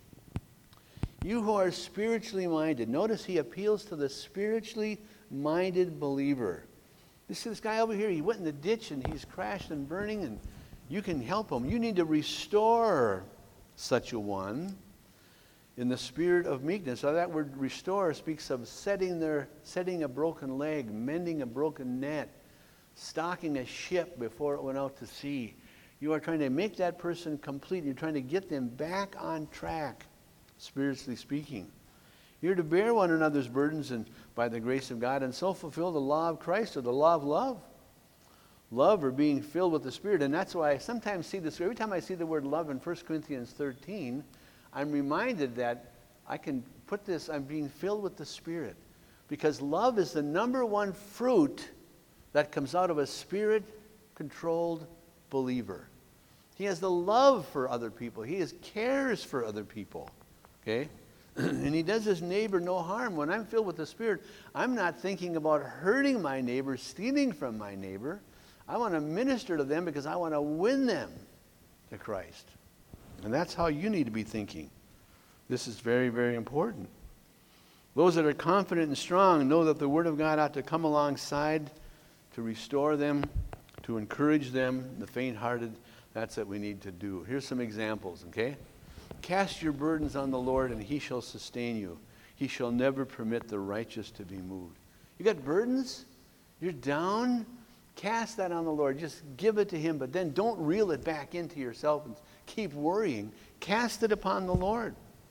You who are spiritually minded, notice he appeals to the spiritually minded believer. You see this guy over here, he went in the ditch and he's crashed and burning, and you can help him. You need to restore such a one in the spirit of meekness. So that word restore speaks of setting their setting a broken leg, mending a broken net, stocking a ship before it went out to sea. You are trying to make that person complete. You're trying to get them back on track, spiritually speaking. You're to bear one another's burdens and by the grace of God, and so fulfill the law of Christ, or the law of love. Love, or being filled with the Spirit. And that's why I sometimes see this, every time I see the word love in First Corinthians thirteen, I'm reminded that I can put this, I'm being filled with the Spirit. Because love is the number one fruit that comes out of a Spirit-controlled believer. He has the love for other people. He has cares for other people. Okay? And he does his neighbor no harm. When I'm filled with the Spirit, I'm not thinking about hurting my neighbor, stealing from my neighbor. I want to minister to them because I want to win them to Christ. And that's how you need to be thinking. This is very, very important. Those that are confident and strong know that the Word of God ought to come alongside to restore them, to encourage them, the faint-hearted. That's what we need to do. Here's some examples, okay? Cast your burdens on the Lord, and he shall sustain you. He shall never permit the righteous to be moved. You got burdens? You're down? Cast that on the Lord. Just give it to him, but then don't reel it back into yourself and keep worrying. Cast it upon the Lord.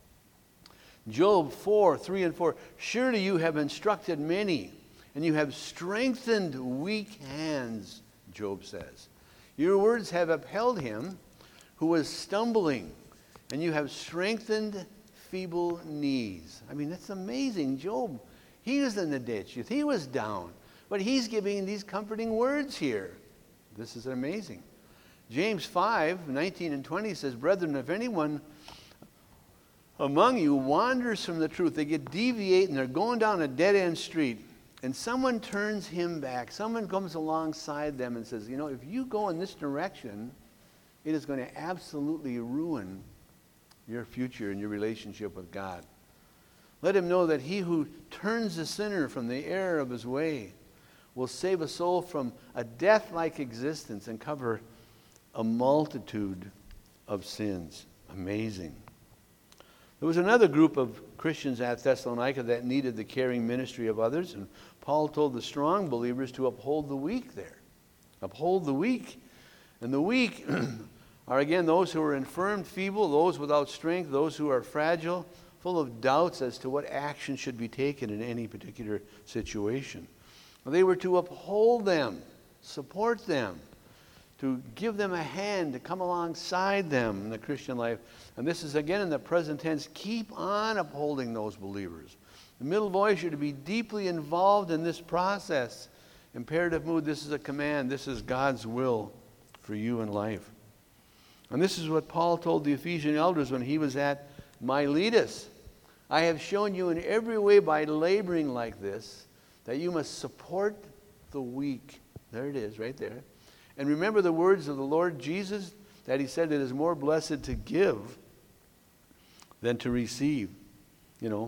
Job four, three and four. Surely you have instructed many, and you have strengthened weak hands, Job says. Your words have upheld him who was stumbling, and you have strengthened feeble knees. I mean, that's amazing. Job, he was in the ditch. He was down. But he's giving these comforting words here. This is amazing. James five, nineteen and twenty says, brethren, if anyone among you wanders from the truth, they get deviate and they're going down a dead-end street, and someone turns him back, someone comes alongside them and says, you know, if you go in this direction, it is going to absolutely ruin your future and your relationship with God. Let him know that he who turns the sinner from the error of his way will save a soul from a death-like existence and cover a multitude of sins. Amazing. There was another group of Christians at Thessalonica that needed the caring ministry of others, and Paul told the strong believers to uphold the weak there. Uphold the weak. And the weak are, again, those who are infirm, feeble, those without strength, those who are fragile, full of doubts as to what action should be taken in any particular situation. They were to uphold them, support them, to give them a hand, to come alongside them in the Christian life. And this is, again, in the present tense, keep on upholding those believers. The middle voice, you're to be deeply involved in this process. Imperative mood, this is a command. This is God's will for you in life. And this is what Paul told the Ephesian elders when he was at Miletus. I have shown you in every way by laboring like this that you must support the weak. There it is, right there. And remember the words of the Lord Jesus, that he said it is more blessed to give than to receive. You know,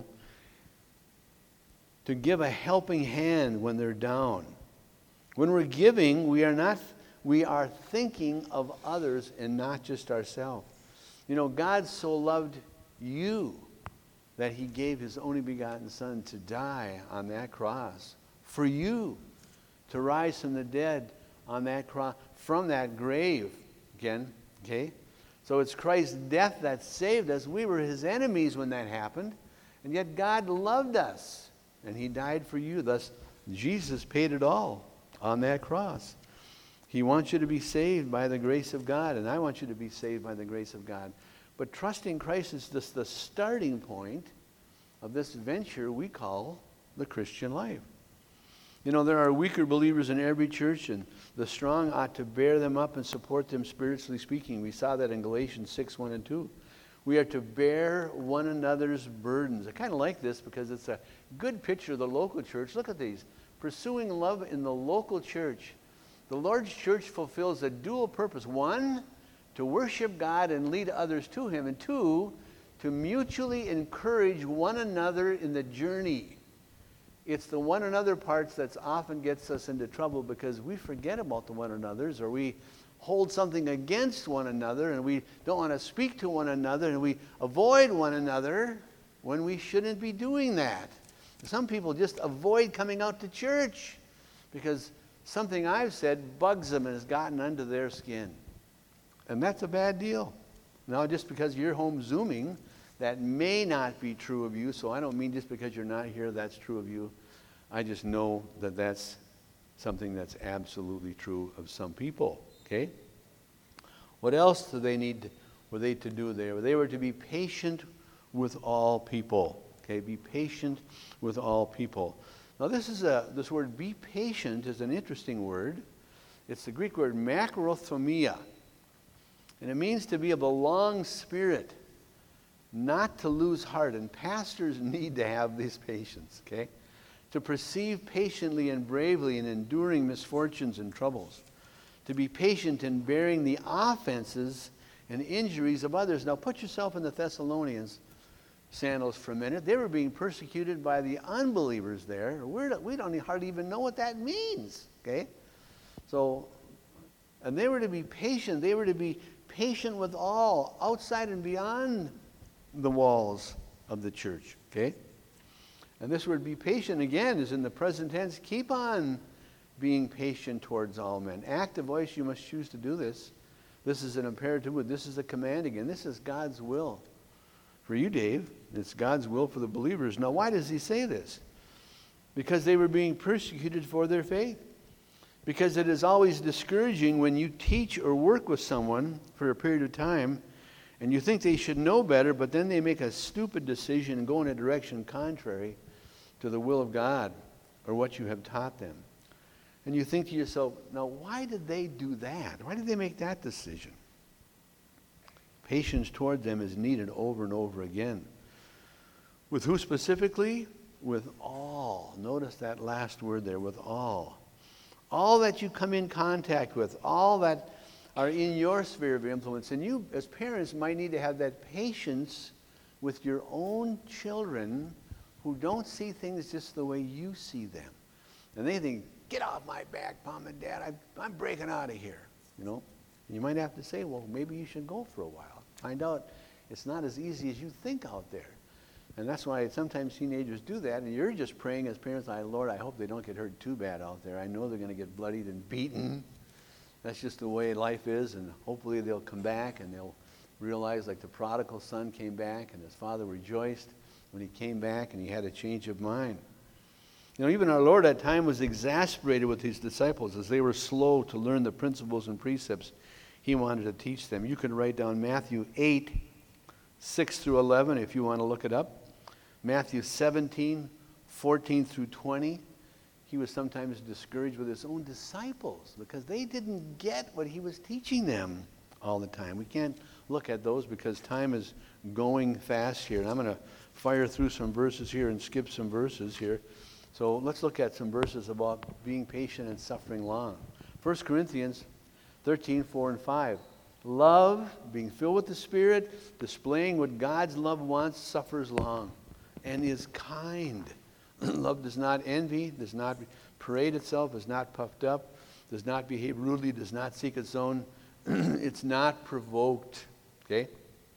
to give a helping hand when they're down. When we're giving, we are not, we are thinking of others and not just ourselves. You know, God so loved you that he gave his only begotten Son to die on that cross for you, to rise from the dead on that cross, from that grave again, okay? So it's Christ's death that saved us. We were his enemies when that happened, and yet God loved us, and he died for you. Thus, Jesus paid it all on that cross. He wants you to be saved by the grace of God, and I want you to be saved by the grace of God. But trusting Christ is just the starting point of this venture we call the Christian life. You know, there are weaker believers in every church, and the strong ought to bear them up and support them spiritually speaking. We saw that in Galatians six, one and two. We are to bear one another's burdens. I kind of like this because it's a good picture of the local church. Look at these. Pursuing love in the local church. The Lord's church fulfills a dual purpose. One, to worship God and lead others to him. And two, to mutually encourage one another in the journey. It's the one another parts that often gets us into trouble because we forget about the one another's, or we hold something against one another and we don't want to speak to one another and we avoid one another when we shouldn't be doing that. Some people just avoid coming out to church because something I've said bugs them and has gotten under their skin. And that's a bad deal. Now, just because you're home Zooming, that may not be true of you. So I don't mean just because you're not here, that's true of you. I just know that that's something that's absolutely true of some people. Okay? What else do they need, were they to do there? They were to be patient with all people. Okay? Be patient with all people. Now this is a, this word be patient is an interesting word. It's the Greek word makrothumia. And it means to be of a long spirit, not to lose heart. And pastors need to have this patience, okay? To perceive patiently and bravely in enduring misfortunes and troubles. To be patient in bearing the offenses and injuries of others. Now put yourself in the Thessalonians' sandals for a minute. They were being persecuted by the unbelievers there. We're, we don't hardly even know what that means, okay? So, and they were to be patient. They were to be patient with all, outside and beyond the walls of the church, okay? And this word be patient, again, is in the present tense. Keep on being patient towards all men. Active voice, you must choose to do this. This is an imperative word. This is a command again. This is God's will. For you, Dave, it's God's will for the believers. Now, why does he say this? Because they were being persecuted for their faith. Because it is always discouraging when you teach or work with someone for a period of time And you think they should know better, but then they make a stupid decision and go in a direction contrary to the will of God or what you have taught them. And you think to yourself, now why did they do that? Why did they make that decision? Patience toward them is needed over and over again. With who specifically? With all. Notice that last word there, with all. All that you come in contact with, all that are in your sphere of influence. And you, as parents, might need to have that patience with your own children who don't see things just the way you see them. And they think, get off my back, Mom and Dad, I'm, I'm breaking out of here, you know. And you might have to say, well, maybe you should go for a while. Find out it's not as easy as you think out there. And that's why sometimes teenagers do that, and you're just praying as parents, I, Lord, I hope they don't get hurt too bad out there. I know they're going to get bloodied and beaten. That's just the way life is, and hopefully they'll come back and they'll realize like the prodigal son came back and his father rejoiced when he came back and he had a change of mind. You know, even our Lord at times was exasperated with his disciples as they were slow to learn the principles and precepts he wanted to teach them. You can write down Matthew eight, six through eleven if you want to look it up. Matthew seventeen, fourteen through twenty. He was sometimes discouraged with his own disciples because they didn't get what he was teaching them all the time. We can't look at those because time is going fast here. And I'm going to fire through some verses here and skip some verses here. So let's look at some verses about being patient and suffering long. First Corinthians thirteen, four and five. Love, being filled with the Spirit, displaying what God's love wants, suffers long and is kind. Love does not envy, does not parade itself, is not puffed up, does not behave rudely, does not seek its own. It's not provoked. Okay?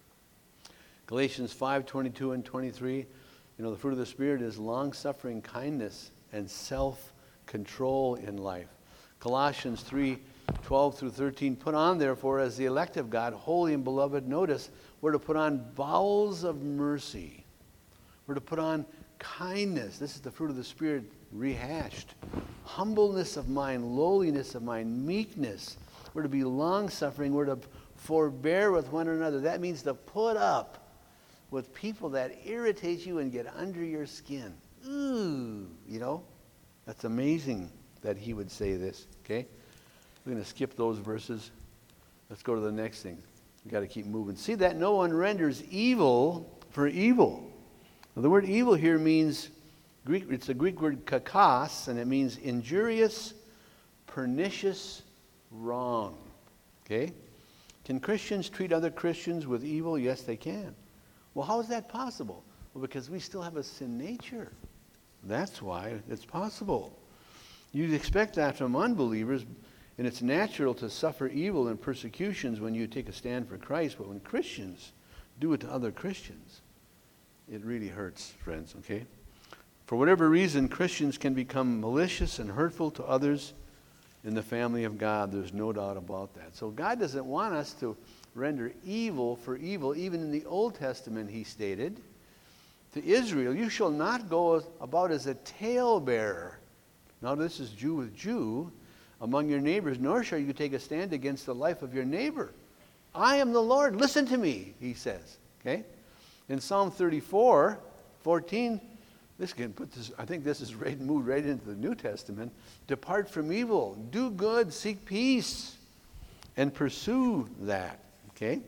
Galatians five, twenty-two and twenty-three. You know, the fruit of the Spirit is long-suffering, kindness, and self-control in life. Colossians three, twelve through thirteen. Put on, therefore, as the elect of God, holy and beloved. Notice, we're to put on bowels of mercy. We're to put on kindness. This is the fruit of the Spirit rehashed. Humbleness of mind, lowliness of mind, meekness. We're to be long-suffering. We're to forbear with one another. That means to put up with people that irritate you and get under your skin. Ooh, you know, that's amazing that he would say this, okay? We're going to skip those verses. Let's go to the next thing. We've got to keep moving. See that no one renders evil for evil. Now, the word evil here means, Greek. It's the Greek word kakos, and it means injurious, pernicious, wrong. Okay? Can Christians treat other Christians with evil? Yes, they can. Well, how is that possible? Well, because we still have a sin nature. That's why it's possible. You'd expect that from unbelievers, and it's natural to suffer evil and persecutions when you take a stand for Christ, but when Christians do it to other Christians, it really hurts, friends, okay? For whatever reason, Christians can become malicious and hurtful to others in the family of God. There's no doubt about that. So God doesn't want us to render evil for evil. Even in the Old Testament, he stated to Israel, you shall not go about as a talebearer. Now this is Jew with Jew among your neighbors, nor shall you take a stand against the life of your neighbor. I am the Lord, listen to me, he says. Okay? In Psalm thirty-four, fourteen, this can put this, I think this is right, moved right into the New Testament. Depart from evil, do good, seek peace, and pursue that. Okay?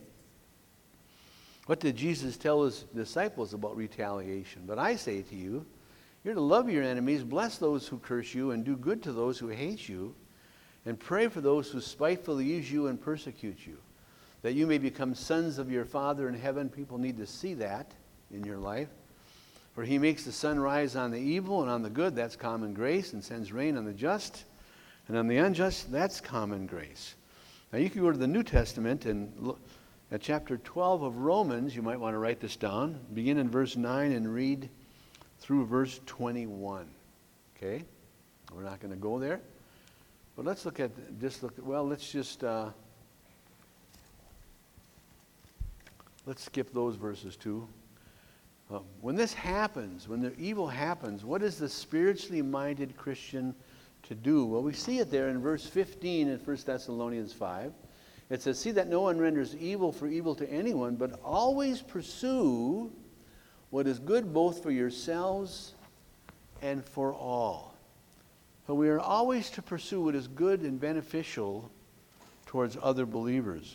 What did Jesus tell his disciples about retaliation? But I say to you, you're to love your enemies, bless those who curse you, and do good to those who hate you, and pray for those who spitefully use you and persecute you, that you may become sons of your Father in heaven. People need to see that in your life. For he makes the sun rise on the evil and on the good, that's common grace, and sends rain on the just, and on the unjust, that's common grace. Now you can go to the New Testament and look at chapter twelve of Romans. You might want to write this down. Begin in verse nine and read through verse twenty-one. Okay? We're not going to go there. But let's look at, just look, well, let's just, uh, let's skip those verses too. Uh, when this happens, when the evil happens, what is the spiritually minded Christian to do? Well, we see it there in verse fifteen in First Thessalonians five. It says, see that no one renders evil for evil to anyone, but always pursue what is good both for yourselves and for all. So we are always to pursue what is good and beneficial towards other believers.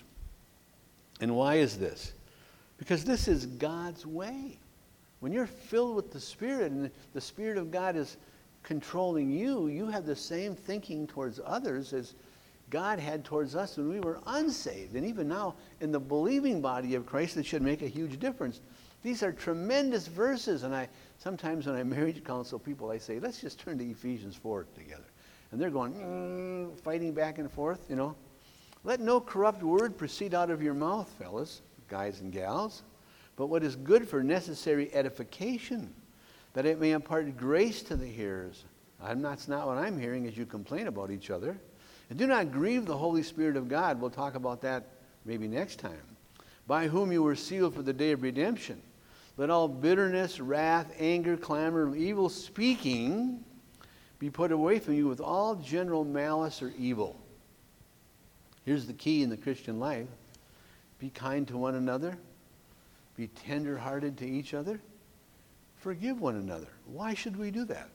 And why is this? Because this is God's way. When you're filled with the Spirit and the Spirit of God is controlling you, you have the same thinking towards others as God had towards us when we were unsaved. And even now, in the believing body of Christ, it should make a huge difference. These are tremendous verses. And I sometimes when I marriage counsel people, I say, let's just turn to Ephesians four together. And they're going, mm, fighting back and forth, you know. Let no corrupt word proceed out of your mouth, fellas, guys and gals, but what is good for necessary edification, that it may impart grace to the hearers. I'm not, that's not what I'm hearing as you complain about each other. And do not grieve the Holy Spirit of God. We'll talk about that maybe next time. By whom you were sealed for the day of redemption. Let all bitterness, wrath, anger, clamor, evil speaking be put away from you with all general malice or evil. Here's the key in the Christian life. Be kind to one another. Be tender-hearted to each other. Forgive one another. Why should we do that?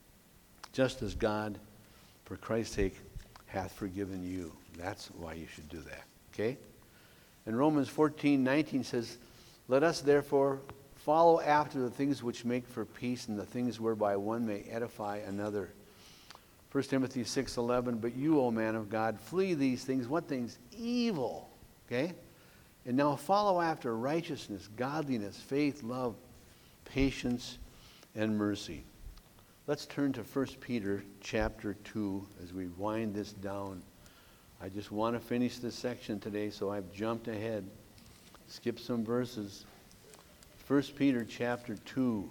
Just as God, for Christ's sake, hath forgiven you. That's why you should do that. Okay? And Romans fourteen nineteen says, let us therefore follow after the things which make for peace and the things whereby one may edify another. First Timothy six eleven, but you, O man of God, flee these things. What things? Evil. Okay? And now follow after righteousness, godliness, faith, love, patience, and mercy. Let's turn to First Peter chapter two as we wind this down. I just want to finish this section today, so I've jumped ahead, skipped some verses. First Peter chapter two,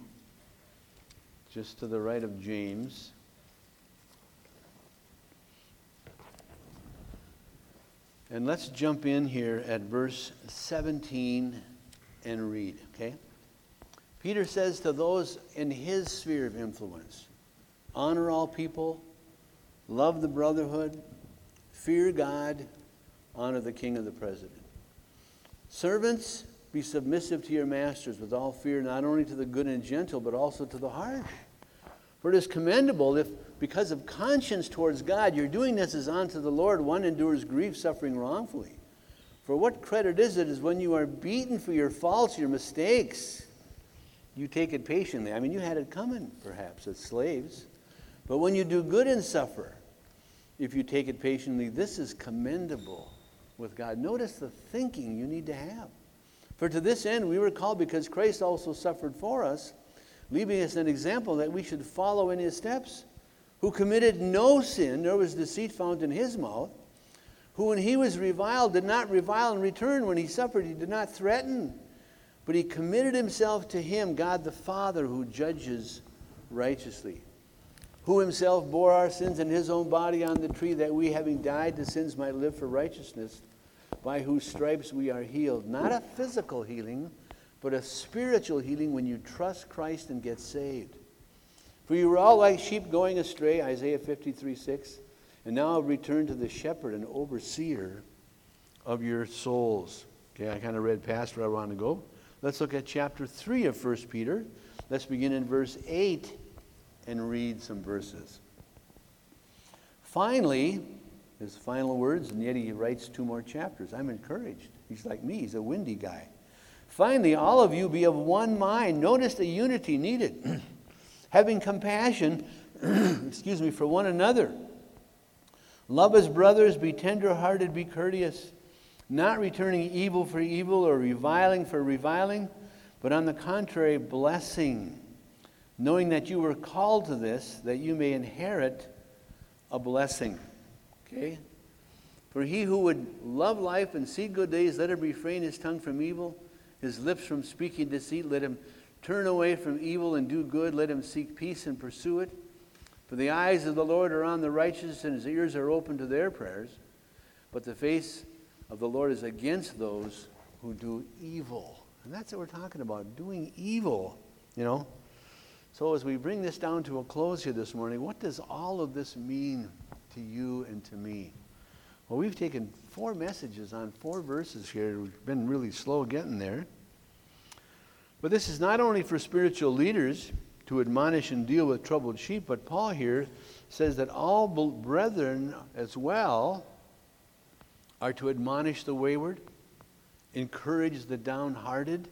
just to the right of James. And let's jump in here at verse seventeen and read, okay? Peter says to those in his sphere of influence, honor all people, love the brotherhood, fear God, honor the king and the president. Servants, be submissive to your masters with all fear, not only to the good and gentle, but also to the harsh. For it is commendable if, because of conscience towards God, you're doing this as unto the Lord, one endures grief, suffering wrongfully. For what credit is it is when you are beaten for your faults, your mistakes, you take it patiently. I mean, you had it coming, perhaps, as slaves. But when you do good and suffer, if you take it patiently, this is commendable with God. Notice the thinking you need to have. For to this end we were called, because Christ also suffered for us, leaving us an example that we should follow in his steps, who committed no sin, nor was deceit found in his mouth, who when he was reviled did not revile in return, when he suffered he did not threaten, but he committed himself to him, God the Father, who judges righteously, who himself bore our sins in his own body on the tree, that we, having died to sins, might live for righteousness, by whose stripes we are healed. Not a physical healing, but a spiritual healing when you trust Christ and get saved. For you were all like sheep going astray, Isaiah fifty-three six, and now have returned to the shepherd and overseer of your souls. Okay, I kind of read past where I want to go. Let's look at chapter three of First Peter. Let's begin in verse eight and read some verses. Finally, his final words, and yet he writes two more chapters. I'm encouraged. He's like me. He's a windy guy. Finally, all of you be of one mind. Notice the unity needed. Having compassion, excuse me, for one another. Love as brothers, be tender-hearted, be courteous, not returning evil for evil or reviling for reviling, but on the contrary, blessing, knowing that you were called to this, that you may inherit a blessing. Okay? For he who would love life and see good days, let him refrain his tongue from evil, his lips from speaking deceit. Let him turn away from evil and do good. Let him seek peace and pursue it. For the eyes of the Lord are on the righteous, and his ears are open to their prayers. But the face of the Lord is against those who do evil. And that's what we're talking about, doing evil, you know. So as we bring this down to a close here this morning, what does all of this mean to you and to me? Well, we've taken four messages on four verses here. We've been really slow getting there. But this is not only for spiritual leaders to admonish and deal with troubled sheep, but Paul here says that all brethren as well are to admonish the wayward, encourage the downhearted,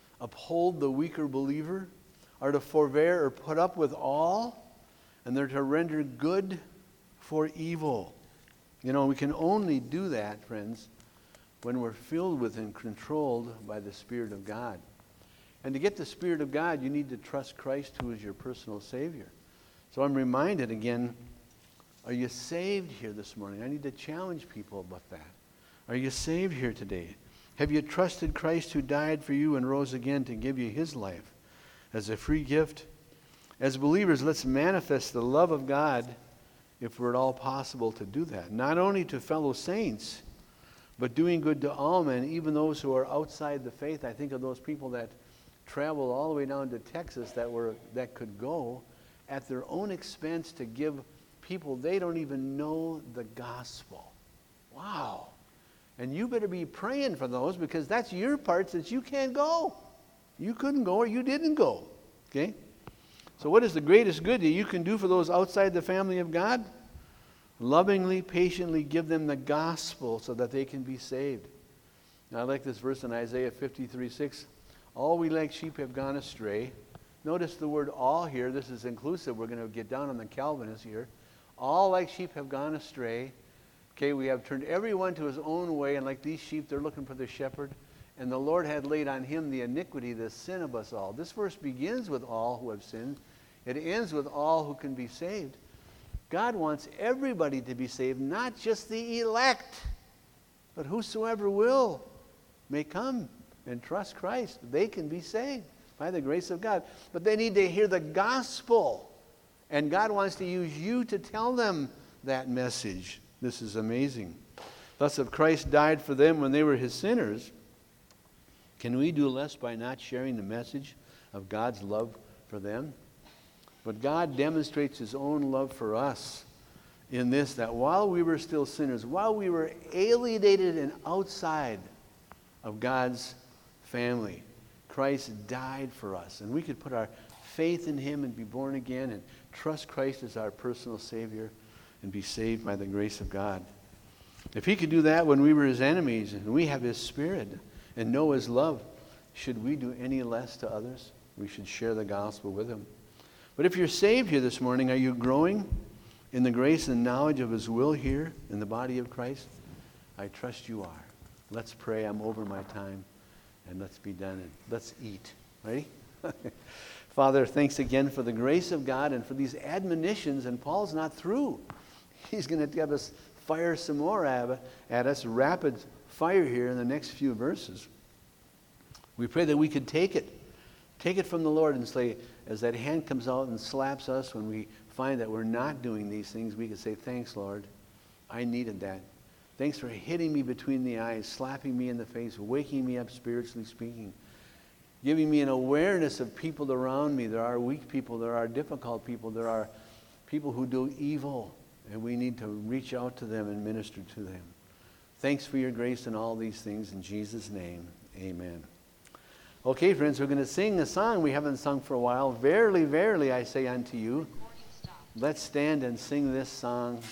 uphold the weaker believer, are to forbear or put up with all, and they're to render good for evil. You know, we can only do that, friends, when we're filled with and controlled by the Spirit of God. And to get the Spirit of God, you need to trust Christ, who is your personal Savior. So I'm reminded again, are you saved here this morning? I need to challenge people about that. Are you saved here today? Have you trusted Christ, who died for you and rose again to give you his life as a free gift? As believers, let's manifest the love of God if we're at all possible to do that. Not only to fellow saints, but doing good to all men, even those who are outside the faith. I think of those people that travel all the way down to Texas that were that could go at their own expense to give people they don't even know the gospel. Wow. And you better be praying for those, because that's your part, since you can't go. You couldn't go, or you didn't go. Okay? So what is the greatest good that you can do for those outside the family of God? Lovingly, patiently give them the gospel so that they can be saved. Now, I like this verse in Isaiah fifty-three six. All we like sheep have gone astray. Notice the word all here. This is inclusive. We're going to get down on the Calvinists here. All like sheep have gone astray. Okay, we have turned everyone to his own way, and like these sheep, they're looking for the shepherd. And the Lord had laid on him the iniquity, the sin of us all. This verse begins with all who have sinned. It ends with all who can be saved. God wants everybody to be saved, not just the elect, but whosoever will may come and trust Christ. They can be saved by the grace of God. But they need to hear the gospel. And God wants to use you to tell them that message. This is amazing. Thus, if Christ died for them when they were his sinners, can we do less by not sharing the message of God's love for them? But God demonstrates his own love for us in this, that while we were still sinners, while we were alienated and outside of God's family, Christ died for us. And we could put our faith in him and be born again and trust Christ as our personal Savior and be saved by the grace of God. If he could do that when we were his enemies and we have his Spirit and know his love, should we do any less to others? We should share the gospel with them. But if you're saved here this morning, are you growing in the grace and knowledge of his will here in the body of Christ? I trust you are. Let's pray. I'm over my time. And let's be done. And let's eat. Ready? Father, thanks again for the grace of God and for these admonitions. And Paul's not through. He's going to have us fire some more at us, rapid fire here in the next few verses. We pray that we could take it. Take it from the Lord and say, as that hand comes out and slaps us when we find that we're not doing these things, we can say, thanks, Lord. I needed that. Thanks for hitting me between the eyes, slapping me in the face, waking me up spiritually speaking, giving me an awareness of people around me. There are weak people. There are difficult people. There are people who do evil, and we need to reach out to them and minister to them. Thanks for your grace in all these things. In Jesus' name, amen. Okay, friends, we're going to sing a song we haven't sung for a while. Verily, verily, I say unto you. Let's stand and sing this song